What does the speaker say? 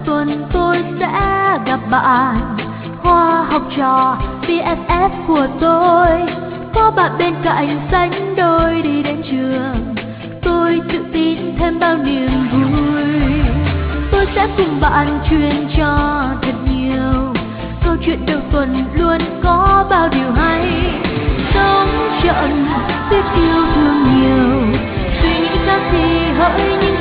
tuần tôi sẽ gặp bạn, Hoa học trò BFF của tôi. Có bạn bên cạnh sánh đôi đi đến trường, tôi tự tin thêm bao niềm vui. Tôi sẽ cùng bạn truyền cho thật nhiều câu chuyện đầu tuần, luôn có bao điều hay. Sống chậm biết yêu thương nhiều, suy nghĩ khác thì hỡi những